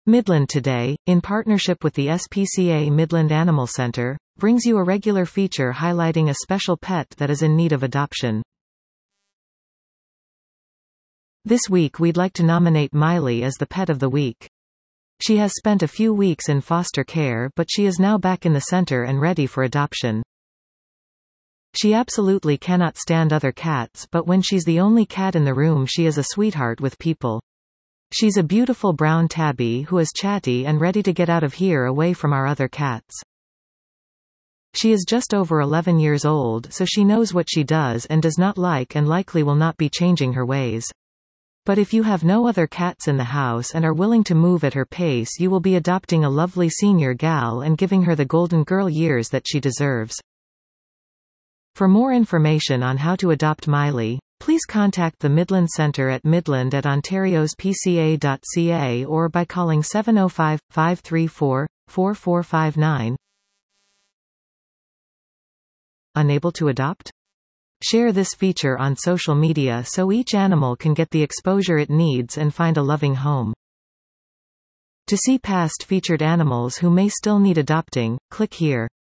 Midland Today, in partnership with the SPCA Midland Animal Center, brings you a regular feature highlighting a special pet that is in need of adoption. This week we'd like to nominate Miley as the Pet of the Week. She has spent a few weeks in foster care, but she is now back in the center and ready for adoption. She absolutely cannot stand other cats, but when she's the only cat in the room she is a sweetheart with people. She's a beautiful brown tabby who is chatty and ready to get out of here away from our other cats. She is just over 11 years old, so she knows what she does and does not like and likely will not be changing her ways. But if you have no other cats in the house and are willing to move at her pace, you will be adopting a lovely senior gal and giving her the golden girl years that she deserves. For more information on how to adopt Miley, please contact the Midland Center at midland@ontariospca.ca or by calling 705-534-4459. Unable to adopt? Share this feature on social media so each animal can get the exposure it needs and find a loving home. To see past featured animals who may still need adopting, click here.